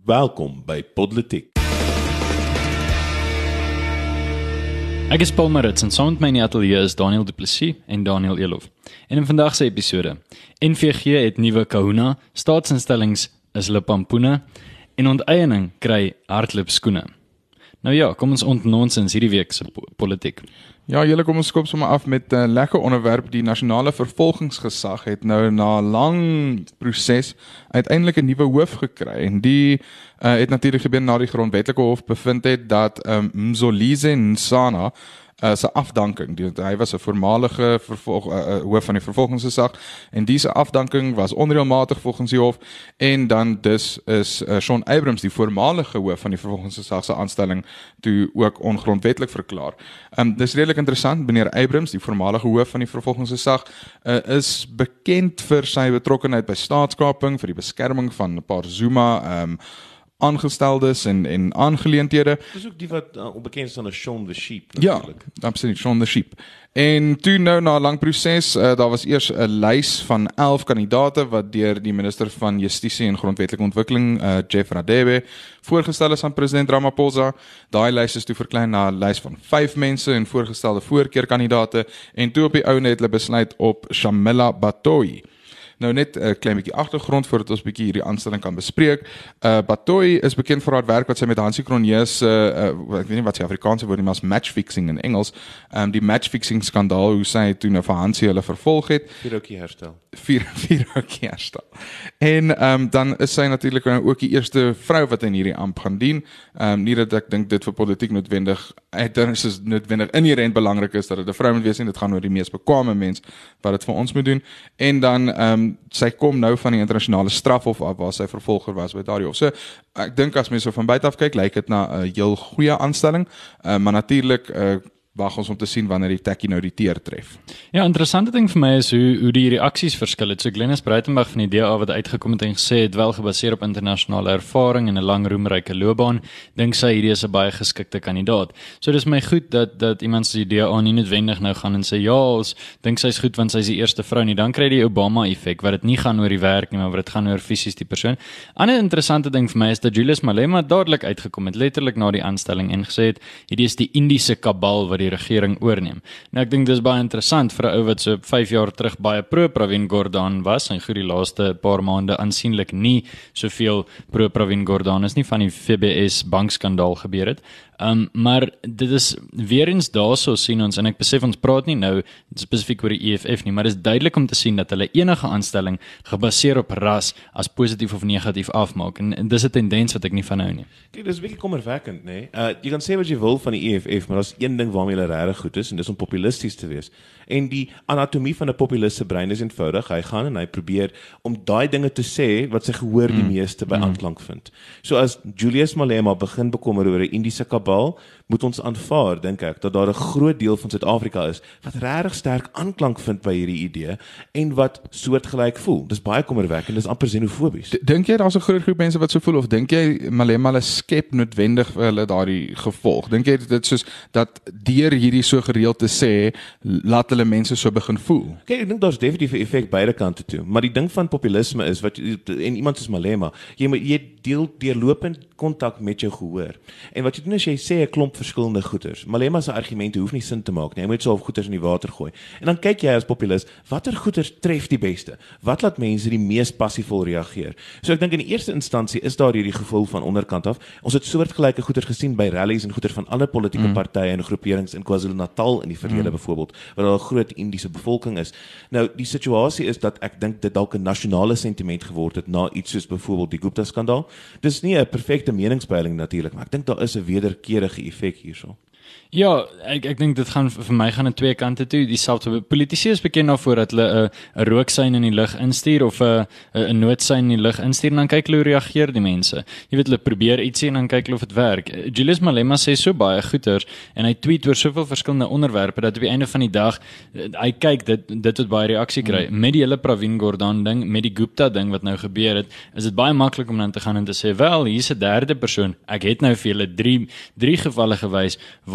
Welkom by Podletiek. Ek is Paul Maritz en saam met my in die ateljee is Daniel Du Plessis en Daniel Elof. En in vandag se episode, NVG het nuwe kahuna, staatsinstellings is hulle pampoene en onteiening kry hardloopskoene. Nou ja, kom ons ontnonsens hierdie week se politiek. Ja, julle kom ons skop sommer af met 'n lekker onderwerp. Die nasionale vervolgingsgesag het nou na lang proses uiteindelik 'n nuwe hoof gekry. En die het natuurlik gebeur na die grondwetlike hof bevind het dat Mzolise Nsana sy afdanking, hy was 'n voormalige hoof van die vervolgingsgesag en diese afdanking was onreëlmatig volgens die hof en dan dus is Shaun Abrahams, die voormalige hoof van die vervolgingsgesag se aanstelling toe ook ongrondwetlik verklaar. Dis redelik interessant, meneer Abrahams, die voormalige hoof van die vervolgingsgesag, is bekend vir sy betrokkenheid by staatskaping, vir die beskerming van 'n paar Zuma aangesteldes en aangeleenthede. Dis ook die wat onbekend staan as Shaun the Sheep natuurlijk. Ja, absoluut, Shaun the Sheep. En toe nou na 'n lang proses, daar was eers 'n lys van 11 kandidate wat deur die minister van Justisie en Grondwetlike Ontwikkeling, Jeff Radebe, voorgestel is aan president Ramaphosa. Daai lys is toe verklein na 'n lys van 5 mense en voorgestelde voorkeurkandidate en toe op die ou net hulle besluit op Shamela Batoyi. Nou net 'n klein bietjie agtergrond voordat ons bietjie hierdie aanstelling kan bespreek. Batoyi is bekend vir haar werk wat sy met Hansie Cronje ek weet nie wat sy Afrikaanse woord nie, maar as matchfixing in Engels. Die matchfixing skandaal, hoe sy toe nou vir Hansie hulle vervolg het. Vierhoutjie herstel. Vierhoutjie herstel. En dan is sy natuurlik ook die eerste vrou wat in hierdie amp gaan dien. Nie dat ek dink dit vir politiek noodwendig inherent belangrik is dat dit 'n vrou moet wees nie, dit gaan oor die mees bekwame mens wat dit vir ons moet doen. En dan sy kom nou van die internasionale strafhof af waar sy vervolger was by daardie hof. So ek dink as mense so van buite af kyk, lyk dit na 'n heel goeie aanstelling, maar natuurlik wag ons om te sien wanneer die tekkie nou die teer tref. Ja, interessante ding vir my is hoe die reaksies verskil het. So Glenys Breitenberg van die DA wat uitgekom het en gesê het wel gebaseer op internasionale ervaring en 'n lang roemryke loopbaan, dink sy hierdie is 'n baie geskikte kandidaat. So dis my goed dat iemand soos die DA nie noodwendig nou gaan en sê ja, ons dink sy's goed want sy's die eerste vrou nie. Dan kry jy die Obama effek wat dit nie gaan oor die werk nie, maar wat dit gaan oor fisies die persoon. Ander interessante ding vir my is dat Julius Malema dadelik uitgekom het, letterlik na die aanstelling en gesê het hierdie is die Indiese kabal wat die regering oorneem. Nou ek dink dis baie interessant vir 'n ou wat so 5 jaar terug baie pro Pravin Gordhan was en goed die laaste paar maande aansienlik nie soveel pro Pravin Gordhan is nie van die FBS bankskandaal gebeur het. Maar dit is weer eens daarso sien ons, en ek besef ons praat nie nou spesifiek oor die EFF nie, maar dit is duidelik om te sien dat hulle enige aanstelling gebaseer op ras as positief of negatief afmaak, en dis 'n tendens wat ek nie van hou nie. Kijk, dis 'n bietjie kommerwekkend, nee. Jy kan sê wat jy wil van die EFF, maar daar's een ding waarmee hulle regtig goed is, en dis om populisties te wees. En die anatomie van 'n populiste brein is eenvoudig. Hy gaan en hy probeer om daai dinge te sê wat sy gehoor die meeste by aanklank vind. So as Julius Malema begin bekommer oor 'n Indiese kabal, moet ons aanvaar, dink ek, dat daar 'n groot deel van Suid-Afrika is wat regtig sterk aanklank vind by hierdie idee en wat soortgelyk voel. Dis baie kommerwekkend, dis amper xenofobies. Dink jy daar's 'n groot groep mense wat so voel, of dink jy Malema hulle skep noodwendig vir hulle daardie gevolg? Dink jy dit soos dat deur hierdie so gereeld te sê, laat hulle mense so begin voel? Kijk, ek dink daar's definitief 'n effek beide kante toe, maar die ding van populisme is en iemand soos Malema, jy deel deurlopend kontak met jou gehoor. En wat jy doen is jy sê 'n klomp verskillende goeters. Malema se argumente hoef nie sin te maak nie. Hy moet so goeters in die water gooi. En dan kyk jy as populis, watter goeters tref die beste? Wat laat mense die mees passievol reageer? So ek dink in die eerste instansie is daar hierdie gevoel van onderkant af. Ons het soortgelyke goeters gesien by rallies en goeters van ander politieke partye en groeperings in KwaZulu-Natal in die verlede byvoorbeeld, waar daar 'n groot Indiese bevolking is. Nou, die situasie is dat ek dink dit dalk 'n nasionale sentiment geword het na iets soos byvoorbeeld die Gupta-skandaal. Dis nie 'n perfekte meningspeiling natuurlik, maar ek dink daar is 'n wederkerige effek hierso. Ja, ek dink dit gaan vir my gaan aan twee kante toe. Dieselfde politici is bekend daarvoor dat hulle 'n rooksein in die lug instuur of 'n noodsein in die lug instuur en dan kyk hulle hoe reageer die mense. Jy weet, hulle probeer ietsie en dan kyk hulle of dit werk. Julius Malema sê so baie goeters en hy tweet oor soveel verskillende onderwerpe dat op die einde van die dag hy kyk dit wat baie reaksie kry. Met die hele Pravin Gordhan ding, met die Gupta ding wat nou gebeur het, is dit baie maklik om dan te gaan en te sê, wel, hier's 'n derde persoon. Ek het nou vir julle drie gevalle gewys waar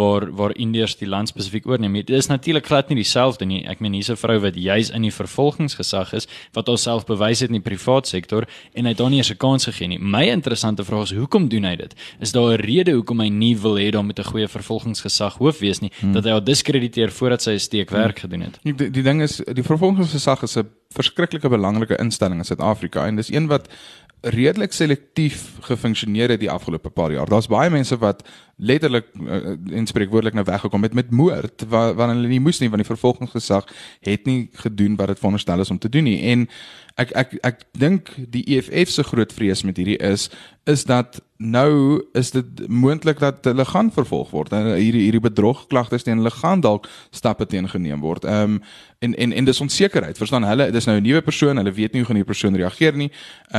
waar Indiërs die land spesifiek oorneem. Dit is natuurlik glad nie dieselfde nie. Ek meen hier's 'n vrou wat juis in die vervolgingsgesag is, wat haarself bewys het in die privaat sektor en hy het daar nie eens 'n kans gegee nie. My interessante vraag is, hoekom doen hy dit? Is daar 'n rede hoekom hy nie wil hê daar moet 'n goeie vervolgingsgesag hoof wees nie, dat hy haar diskrediteer voordat sy 'n steekwerk gedoen het? Die ding is, die vervolgingsgesag is 'n verskriklike belangrike instelling in Suid-Afrika en dis een wat redelik selektief gefunksioneer het die afgelope paar jaar. Daar's baie mense wat letterlik en spreekwoordelik nou weggekom het met moord, waar hulle nie moes nie, want die vervolgingsgesag het nie gedoen wat dit veronderstel is om te doen nie. En ek dink die EFF se groot vrees met hierdie is dat nou is dit moontlik dat hulle gaan vervolg word. Hierdie bedrogklagtes teen hulle gaan dalk stappe teen geneem word. En dis onsekerheid. Verstaan hulle, dis nou 'n nuwe persoon, hulle weet nie hoe gaan die persoon reageer nie.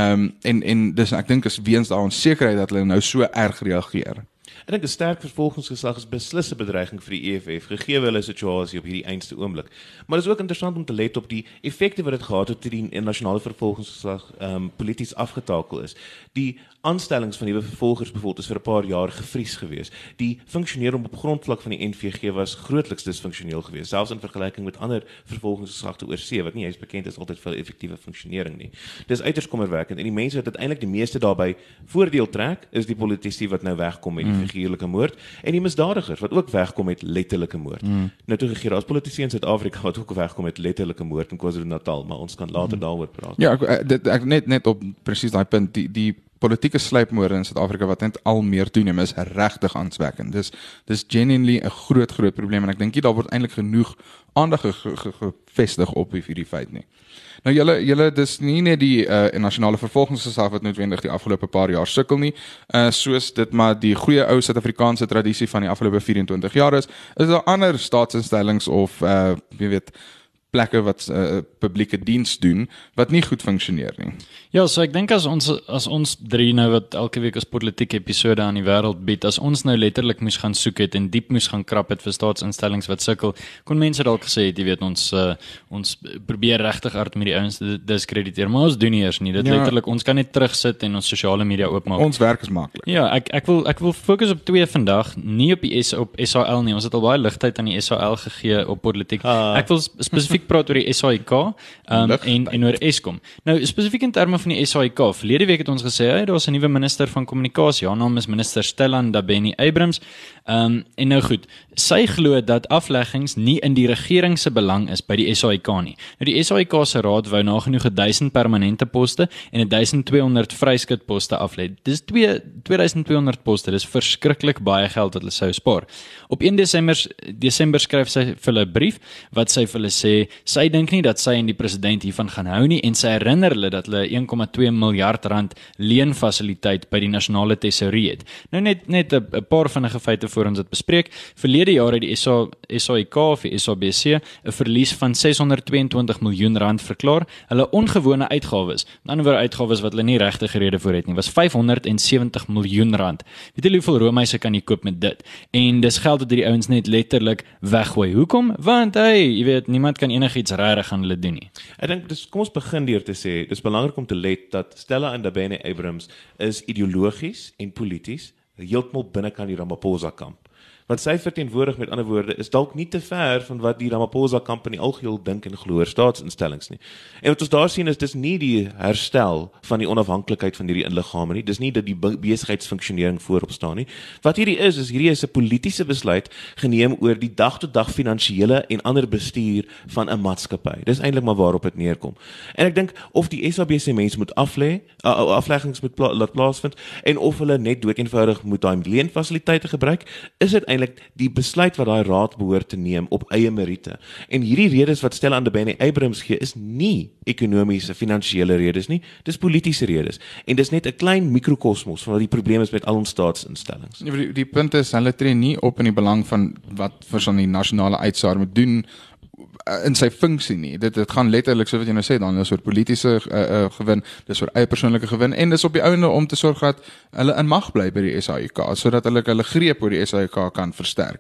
En dis ek dink is weens daai onsekerheid dat hulle nou so erg reageer. Ek dink 'n sterk vervolgingsgesag is beslis 'n bedreiging vir die EFF, gegee hulle situasie op hierdie eindste oomblik. Maar dit is ook interessant om te let op die effekte wat dit gehad het toe die nasionale vervolgingsgesag polities afgetakel is. Die aanstellings van nuwe vervolgers byvoorbeeld is vir 'n paar jaar gevries gewees. Die funksionering op grondvlak van die NVG was grootliks disfunksioneel geweest, selfs in vergelyking met ander vervolgingsgesagte oor see wat nie eens bekend is altyd vir effektiewe funksionering nie. Dis uiters kommerwekkend en die mense wat uiteindelik die meeste daarbey voordeel trek, is die politici wat nou wegkom met die figuurlike moord en die misdadigers wat ook wegkom met letterlike moord. Nou toe gegee, daar's politici in Suid-Afrika wat ook wegkom met letterlike moord in KwaZulu-Natal, maar ons kan later daaroor praat. Ja, ek net op presies daai punt, die politieke sluipmoorde in Suid-Afrika wat net al meer toeneem is regtig aanswekkend. Dis genuinely 'n groot probleem en ek dink daar word eintlik genoeg aandag gevestig op hierdie feit nie. Nou julle dis nie net die nasionale vervolgingsgesag wat noodwendig die afgelope paar jaar sukkel nie, soos dit maar die goeie ou Suid-Afrikaanse tradisie van die afgelope 24 jaar is daar ander staatsinstellings of jy weet plekke wat publieke diens doen wat nie goed funksioneer nie. Ja, so ek dink as ons drie nou wat elke week as politieke episode aan die wêreld bied, as ons nou letterlik moes gaan soek het en diep moes gaan krap het vir staatsinstellings wat sukkel, kon mense dalk gesê het, jy weet ons probeer regtig hard met die ouens diskrediteer, maar ons doen nie eers nie. Dit letterlik ons kan net terugsit en ons sosiale media oopmaak. Ons werk is maklik. Ja, ek wil fokus op twee vandag, nie op die op SAL nie. Ons het al baie ligtyd aan die SAL gegee op politiek. Ek wil spesifiek praat oor die SAIK en oor Eskom. Nou spesifiek in terme van die SAIK, verlede week het ons gesê, hey, daar is 'n nuwe minister van kommunikasie, haar naam is minister Stella Ndabeni-Abrahams, en nou goed, sy glo dat afleggings nie in die regering se belang is by die SAIK nie. Nou die SAIK se raad wou nagenoeg 1000 permanente poste en 1200 vryskutposte aflê. Dis 2200 poste, dis verskriklik baie geld wat hulle sou spaar. Op 1 Desember skryf sy vir hulle 'n brief wat sy vir hulle sê sy dink nie dat sy en die president hiervan gaan hou nie en sy herinner hulle dat hulle 1,2 miljard rand leenfasiliteit by die nasionale tesourie het. Nou net 'n paar vinnige feite voor ons dit bespreek. Verlede jaar het die SAIK of die SABC 'n verlies van 622 miljoen rand verklaar. Hulle ongewone uitgawes, met ander woorde uitgawes wat hulle nie regtig rede voor het nie, was 570 miljoen rand. Weet julle hoeveel roomhuise kan jy koop met dit? En dis geld wat die ouens net letterlik weggooi. Hoekom? Want jy weet, niemand kan enigiets regtig aan hulle doen nie. Ek dink kom ons begin deur te sê, dis belangrik om te let dat Stella Ndabeni-Abrahams is ideologies en polities heeltemal binnekant die Ramaphosa kamp. Wat sy verteenwoordig, met ander woorde, is dalk nie te ver van wat die Ramaphosa kamp in die algeheel dink en glo oor staatsinstellings nie. En wat ons daar sien is, dis nie die herstel van die onafhanklikheid van hierdie inliggame nie, dis nie dat die besigheidsfunksionering voorop staan nie. Wat hierdie is hierdie is 'n politieke besluit geneem oor die dag-tot-dag finansiële en ander bestuur van 'n maatskappy. Dis eintlik maar waarop dit neerkom. En ek dink of die SABC mense moet afleggings moet laat plaasvind en of hulle net doeteenvoudig moet daai leenfasiliteite gebruik, is dit eintlik die besluit wat daai raad behoort te neem op eie meriete. En hierdie redes wat Stella Ndabeni-Abrahams gee is nie ekonomiese, finansiële redes nie, dis politieke redes. En dis net 'n klein mikrokosmos van wat die probleem is met al ons staatsinstellings. Die punt is, hulle tree nie op in die belang van wat vir die nasionale uitsaar moet doen in sy funksie nie. Dit gaan letterlik, so wat jy nou sê, dan is oor politieke gewin, dis oor eie persoonlike gewin, en dis op die einde om te sorg dat hulle in mag bly by die SAIK, sodat hulle greep oor die SAIK kan versterk.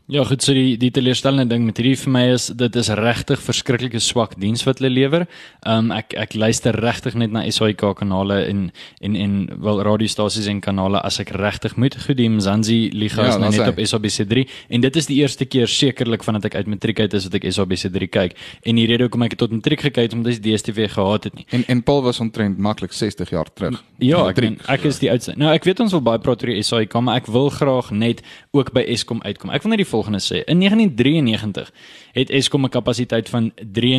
Ja, goed, so die teleurstellende ding met hierdie vir my is, dit is regtig verskriklike swak diens wat hulle lewer. Ek luister regtig net na SAIK kanale en wel radiostasies en kanale as ek regtig moet. Goed, die Mzansi Liga is nou net op SABC3 en dit is die eerste keer sekerlik vandat ek uit matriek uit is wat ek SABC3 kyk. En die rede hoekom ek tot matriek gekyk het omdat ek die DStv gehad het nie. En Paul was omtrent maklik 60 jaar terug. Ja, ek is die oudste. Nou ek weet ons wil baie praat oor die SAIK, maar ek wil graag net ook by Eskom uitkom. Ek wil net die volgende sê. In 1993 het Eskom 'n kapasiteit van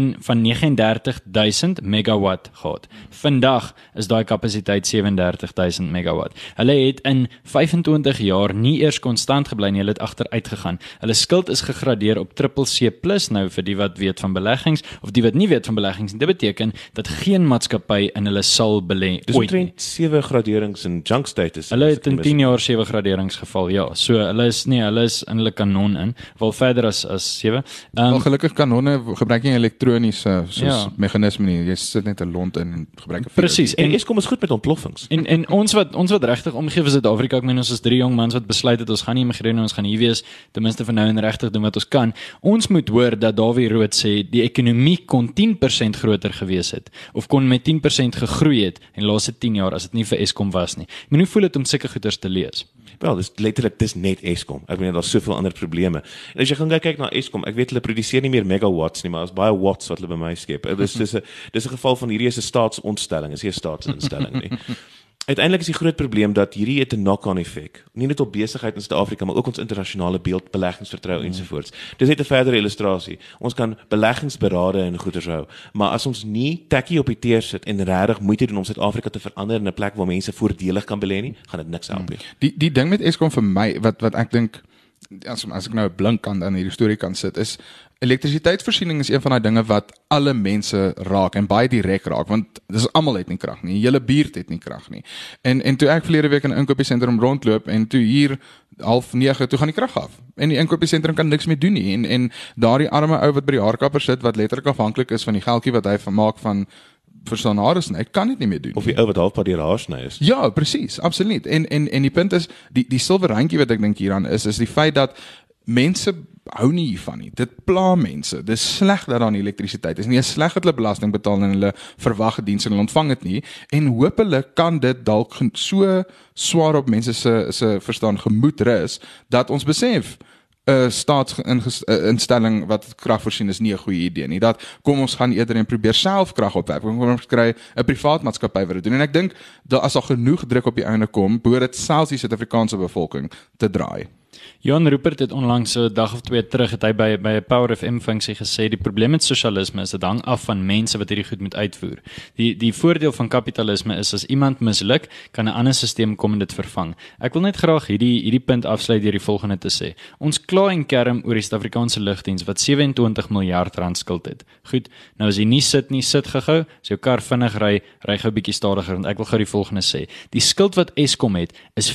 39,000 megawatt gehad. Vandag is daai kapasiteit 37,000 megawatt. Hulle het in 25 jaar nie eers konstant gebly nie, hulle het agteruit gegaan. Hulle skuld is gegradeer op CCC+ nou vir die wat weet van beleggings of die wat nie weet van beleggings. Dit beteken dat geen maatskappy in hulle sal belê Dis ooit nie. omtrent 7 graderings in junk status. Hulle het in 10 jaar 7 graderings geval, ja. So hulle is in hulle kanon in, wel verder as 7. Wel gelukkig kanonne gebruik nie elektroniese soos Ja. meganisme nie. Jy sit net 'n lont in en gebruik 'n Presies. En Eskom is goed met ontploffings. En ons wat regtig omgee vir Suid-Afrika, ek meen ons is 3 jong mans wat besluit het ons gaan nie immigreer nie, ons gaan hier wees, ten minste vir nou en regtig doen wat ons kan. Ons moet hoor dat Dawie Rood sê die ekonomie kon 10% groter gewees het of kon met 10% gegroei het in die laaste 10 jaar as dit nie vir Eskom was nie. Ek meen hoe voel dit om sulke goeders te lees? Wel, dis net Eskom. Ek meen daar's soveel ander probleme. En as jy gaan kyk na Eskom, ek weet hulle produseer nie meer megawatts nie, maar daar's baie watts wat hulle by my skep. Dis 'n geval van hierdie is 'n staatsontstelling, is nie 'n staatsinstelling nie. Uiteindelik is die groot probleem dat hierdie het 'n knock-on effek, nie net op besigheid in Suid-Afrika, maar ook ons internasionale beeld, beleggingsvertroue ensovoorts. Dis net 'n verdere illustrasie. Ons kan beleggingsberade en goeders hou, maar as ons nie tekkie op die teer sit en regtig moeite doen om Suid-Afrika te verander in 'n plek waar mense voordelig kan belê nie, gaan dit niks help nie. Die ding met Eskom vir my wat ek dink as ek nou 'n blink kant aan hierdie storie kan sit is elektrisiteitsvoorsiening is een van daai dinge wat alle mense raak en baie direk raak want dis almal het nie krag nie. Die hele buurt het nie krag nie. En toe ek verlede week in 'n inkopiesentrum rondloop en toe hier 8:30 toe gaan die krag af. En die inkopiesentrum kan niks meer doen nie en daardie arme ou wat by die haarkapper sit wat letterlik afhanklik is van die geldjie wat hy maak van verstaan hare, ek kan dit nie meer doen. Of die ou wat halfpad deur haar sny is. Ja, presies, absoluut. En die punt is die silwer randjie wat ek dink hieraan is die feit dat mense hou nie hiervan nie. Dit pla mense. Dis sleg dat daar nie elektrisiteit is nie. Dit is sleg dat hulle belasting betaal en hulle verwag dienste en hulle ontvang dit nie. En hopelik kan dit dalk so swaar op mense se verstaan gemoed rus dat ons besef 'n staatsinstelling wat krag voorsien is nie 'n goeie idee nie. Dat kom ons gaan eerder en probeer self krag opwek. Kom ons kry 'n privaat maatskappy wat dit doen. En ek dink dat as daar genoeg druk op die einde kom, behoort dit selfs die Suid-Afrikaanse bevolking te draai. Johan Rupert het onlangs so 'n dag of 2 terug het hy by 'n Power FM funksie gesê die probleem met sosialisme is dit hang af van mense wat hierdie goed moet uitvoer. Die voordeel van kapitalisme is as iemand misluk, kan 'n ander stelsel kom en dit vervang. Ek wil net graag hierdie punt afsluit deur die volgende te sê. Ons kla en kerm oor die Suid-Afrikaanse lugdiens wat 27 miljard rand skuld het. Goed, nou as jy nie sit nie, sit gou-gou. As jou kar vinnig ry gou bietjie stadiger want ek wil gou die volgende sê. Die skuld wat Eskom het is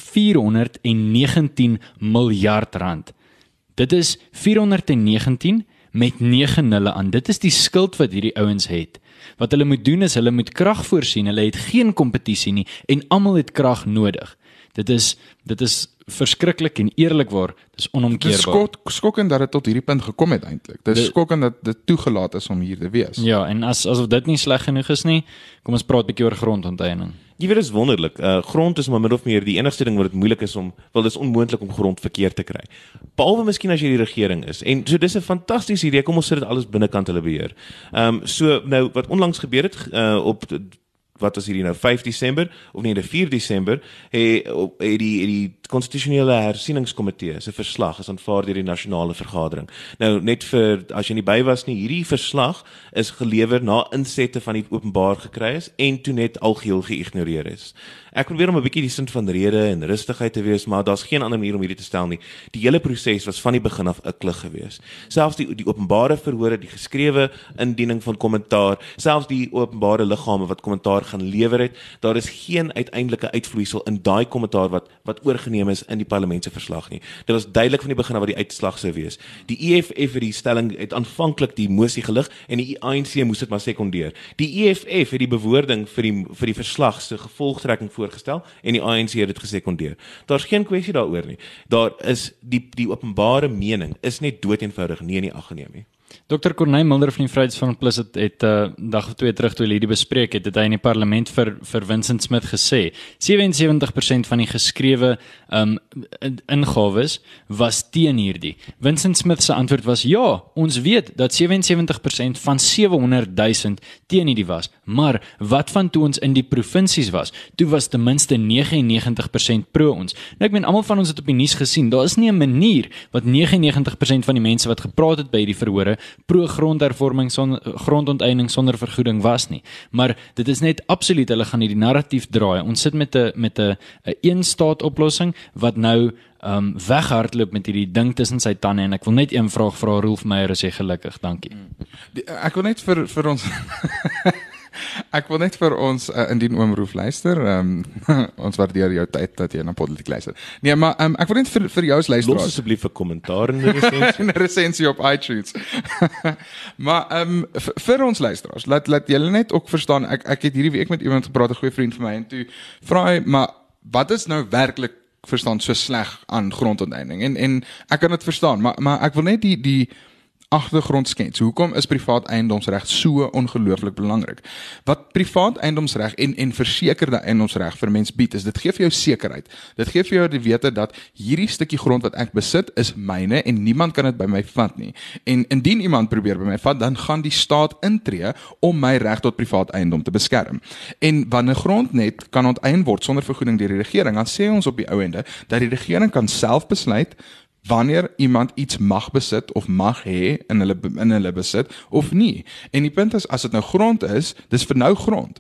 419 miljard rand. Dit is 419 met 9 nulle aan. Dit is die skuld wat hierdie ouens het. Wat hulle moet doen is hulle moet krag voorsien. Hulle het geen kompetisie nie en almal het krag nodig. Dit is verskriklik en eerlikwaar, dis onomkeerbaar. Dit is skokkend dat dit tot hierdie punt gekom het eintlik. Dit is skokkend dat dit toegelaat is om hier te wees. Ja, en asof dit nie sleg genoeg is nie, kom ons praat 'n bietjie oor grondonteeneming. Jy weet, dis wonderlik. Grond is maar min of meer die enigste ding wat dit moeilik is om, wel dis onmoontlik om grond verkeer te kry. Behalwe miskien as jy die regering is. En so dis 'n fantastiese idee. Kom ons sit dit alles binnekant hulle beheer. So nou wat onlangs gebeur het op wat is hierdie nou 5 Desember of nee, 4 Desember het die konstitusionele hersieningskomitee se verslag is aanvaar deur die nasionale vergadering. Nou net vir as jy nie by was nie, hierdie verslag is gelewer na insette van die openbaar gekry is en toe net algeheel geïgnoreer is. Ek probeer om 'n bietjie die sin van rede en rustigheid te wees, maar daar's geen ander manier om hierdie te stel nie. Die hele proses was van die begin af 'n klug geweest. Selfs die openbare verhore, die geskrewe indiening van kommentaar, selfs die openbare liggame wat kommentaar gaan lewer het, daar is geen uiteindelike uitvloeisel in daai kommentaar wat oorgeneem geneem is in die parlement se verslag nie. Dit was duidelik van die begin af wat die uitslag sou wees. Die EFF het die stelling het aanvanklik die mosie gelig en die ANC moes dit maar sekondeer. Die EFF het die bewoording vir die verslag se gevolgtrekking voorgestel en die ANC het dit gesekondeer. Daar's geen kwessie daaroor nie. Daar is die openbare mening is net doeteenvoudig nie in die ag geneem nie. Dr. Corneille Mulder van die Vryheidsfront Plus het dag of 2 terug toe hulle hierdie bespreek het hy in die parlement vir Vincent Smith gesê 77% van die geskrewe ingawes was teen hierdie. Vincent Smith se antwoord was ja, ons weet dat 77% van 700,000 teen hierdie was, maar wat van toe ons in die provinsies was? Toe was ten minste 99% pro ons. Nou ek meen almal van ons het op die nuus gesien, daar is nie 'n manier wat 99% van die mense wat gepraat het by hierdie verhore pro-grondhervorming grondonteiening sonder vergoeding was nie. Maar dit is net absoluut, hulle gaan hierdie narratief draai. Ons sit met 'n een-staat oplossing wat nou weghardloop met hierdie ding tussen sy tande en ek wil net een vraag vra Rolf Meyer, is jy gelukkig? Dankie. Ek wil net vir ons Ek wil net vir ons indien oom Rolf luister, ons waardeer jou tyd dat jy na Politiek luister. Nee, maar ek wil net vir jou as luisteraar. Los asseblief 'n kommentaar in die resensie. 'n resensie op iTunes. Maar vir ons luisteraars, laat julle net ook verstaan. Ek het hierdie week met iemand gepraat, 'n goeie vriend van my, en toe vra hy, maar wat is nou werklik verstaan so sleg aan grondonteeneming? En ek kan dit verstaan, maar ek wil net die agtergrond skets. Hoekom is privaat eiendomsreg so ongelooflik belangrik? Wat privaat eiendomsreg en versekerde eiendomsreg vir mens bied, is dit gee vir jou sekerheid. Dit gee vir jou die wete dat hierdie stukkie grond wat ek besit is myne en niemand kan dit by my vat nie. En indien iemand probeer by my vat, dan gaan die staat intree om my reg tot privaat eiendom te beskerm. En wanneer grond net kan onteien word sonder vergoeding deur die regering, dan sê ons op die ou ende dat die regering kan self besluit wanneer iemand iets mag besit of mag hê in hulle besit of nie. En die punt is, as dit nou grond is, dis vir nou grond.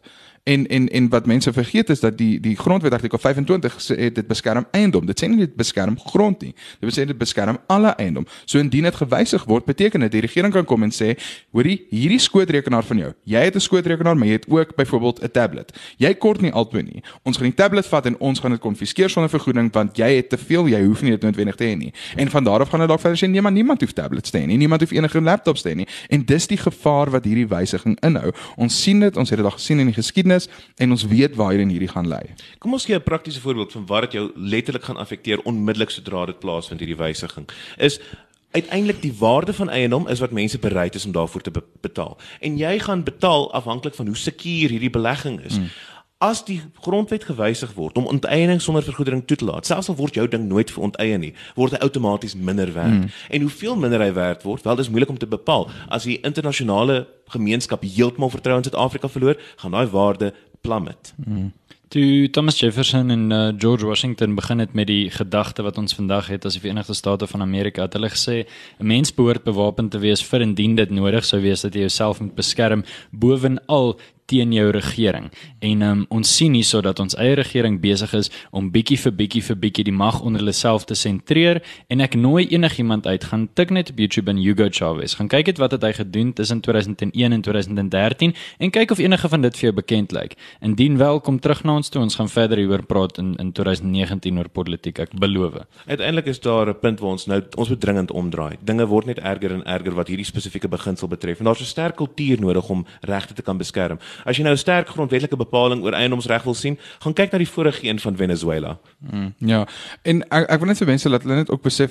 En wat mense vergeet is dat die grondwet artikel 25 sê dit beskerm eiendom. Dit sê nie dit beskerm grond nie. Dit sê dit beskerm alle eiendom. So indien dit gewysig word, beteken dit die regering kan kom en sê, hoorie, hierdie skootrekenaar van jou. Jy het 'n skootrekenaar, maar jy het ook byvoorbeeld 'n tablet. Jy kort nie albei nie. Ons gaan die tablet vat en ons gaan dit konfiskeer sonder vergoeding want jy het te veel, jy hoef nie dit noodwendig te hê nie. En van daar af gaan hulle dalk verder sê, nee, maar niemand hoef tablets te hê nie. Niemand hoef enige laptops te hê nie. En dis die gevaar wat hierdie wysiging inhou. Ons sien dit, ons het dit al gesien in die geskiedenis en ons weet waarheen hierdie gaan lei. Kom ons gee 'n praktiese voorbeeld van waar dit jou letterlik gaan affekteer onmiddellik sodra dit plaasvind, hierdie wysiging. Is uiteindelik die waarde van eiendom is wat mense bereid is om daarvoor te betaal. En jy gaan betaal afhanklik van hoe sekuur hierdie belegging is. As die grondwet gewysig word om onteiening sonder vergoeding toe te laat, selfs al word jou ding nooit veronteien nie, word hy outomaties minder werd. En hoeveel minder hy werd word, wel dis moeilik om te bepaal. As die internasionale gemeenskap heeltemal vertroue in Suid-Afrika verloor, gaan daai waarde plummet. Toe Thomas Jefferson en George Washington begin het met die gedagte wat ons vandag het as die Verenigde State van Amerika, het hulle gesê 'n mens behoort bewapen te wees vir indien dit nodig sou wees dat jy jouself moet beskerm bovenal teen jou regering. En ons sien hierso dat ons eie regering besig is om bietjie vir bietjie die mag onder hulle self te sentreer, en ek nooi enigiemand uit, gaan tik net op YouTube en Hugo Chavez, gaan kyk het wat het hy gedoen tussen 2001 en 2013 en kyk of enige van dit vir jou bekend lyk. Indien wel, kom terug na ons toe, ons gaan verder hieroor praat in 2019 oor politiek, ek beloof. Uiteindelik is daar 'n punt waar ons moet dringend omdraai. Dinge word net erger en erger wat hierdie spesifieke beginsel betref, en daar's 'n sterk kultuur nodig om regte te kan beskerm. As jy nou 'n sterk grondwetlike bepaling oor eiendomsreg wil sien, gaan kyk na die vorige een van Venezuela. Ja, en ek wil net vir mense laat hulle net ook besef,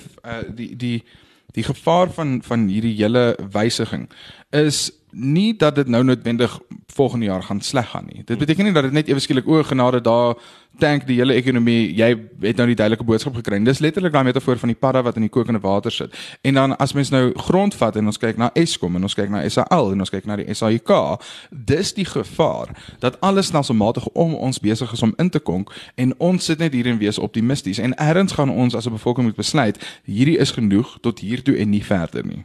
die gevaar van hierdie hele wysiging is nie dat dit nou noodwendig volgende jaar gaan sleg gaan nie. Dit beteken nie dat dit net ewe skielik genade daar tank die hele ekonomie, jy het nou die duidelike boodskap gekry. Dis letterlik daai metafoor van die padda wat in die kokende water sit. En dan as mens nou grond vat en ons kyk na Eskom en ons kyk na SAL en ons kyk na die SAIK, dis die gevaar dat alles stelselmatig om ons besig is om in te konk en ons sit net hier en wees optimisties en ergens gaan ons as 'n bevolking moet besluit, hierdie is genoeg tot hier toe en nie verder nie.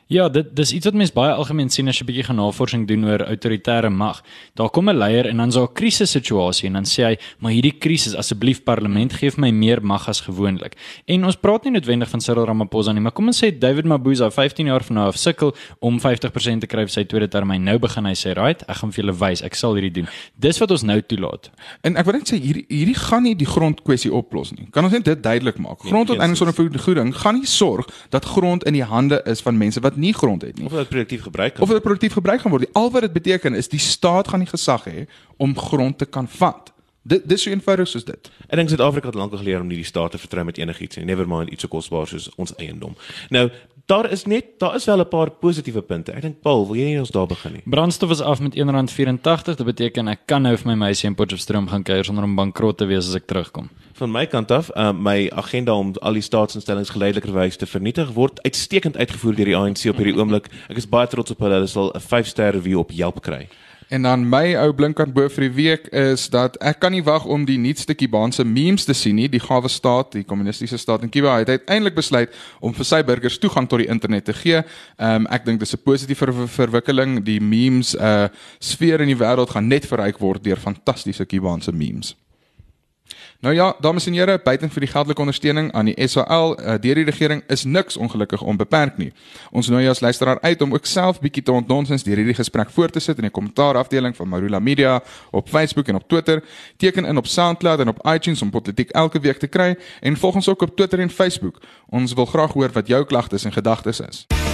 Ja, dis iets wat mense baie algemeen sien as jy 'n bietjie gaan navorsing doen oor autoritaire mag. Daar kom 'n leier en dan so 'n krisissituasie en dan sê hy, maar hierdie krisis, asseblief parlement gee my meer mag as gewoonlik. En ons praat nie noodwendig van Cyril Ramaphosa nie, maar kom ons sê David Mabuza 15 jaar van nou af sukkel om 50% te kry vir sy tweede termyn. Nou begin hy sê, "Right, ek gaan vir julle wys, ek sal hierdie doen." Dis wat ons nou toelaat. En ek wil net sê hierdie gaan nie die grondkwessie oplos nie. Kan ons net dit duidelik maak? Grondonteiening sonder vergoeding gaan nie sorg dat grond in die hande is van mense wat nie grond het nie. Of dit produktief gebruik kan. Of dit produktief gebruik gaan word. Al wat dit beteken is die staat gaan nie gesag hê om grond te kan vat. Dis so eenvoudig soos dit. Ek dink Suid-Afrika het lankal geleer om nie die staat te vertrou met enigiets nie. Never mind iets so kosbaar soos ons eiendom. Nou, daar is wel 'n paar positiewe punte. Ek dink Paul, wil jy nie ons daar begin nie? Brandstof is af met R1.84. Dit beteken ek kan nou vir my meisie in Potchefstroom gaan kuier sonder om bankrot te wees as ek terugkom. Van my kant af, my agenda om al die staatsinstellings geleidelikwerwys te vernietig word uitstekend uitgevoer deur die ANC op hierdie oomblik. Ek is baie trots op hulle. Hulle sal 'n 5-ster review op Yelp kry. En dan my ou blinkkant bo vir die week is dat ek kan nie wag om die nuutste Kubaanse memes te sien nie. Die gawe staat, die kommunistiese staat in Kuba, het uiteindelik besluit om vir sy burgers toegang tot die internet te gee. Ek dink dis 'n positiewe verwikkeling. Die memes sfeer in die wêreld gaan net verryk word deur fantastiese Kubaanse memes. Nou ja, dames en here, buiten vir die geldelike ondersteuning aan die SAL deur die regering is niks ongelukkig onbeperk nie. Ons nooi as luisteraar uit om ook self bietjie te ontnonsens deur hierdie gesprek voort te sit in die kommentaarafdeling van Marula Media op Facebook en op Twitter. Teken in op SoundCloud en op iTunes om Politiek elke week te kry en volg ons ook op Twitter en Facebook. Ons wil graag hoor wat jou klagtes en gedagtes is.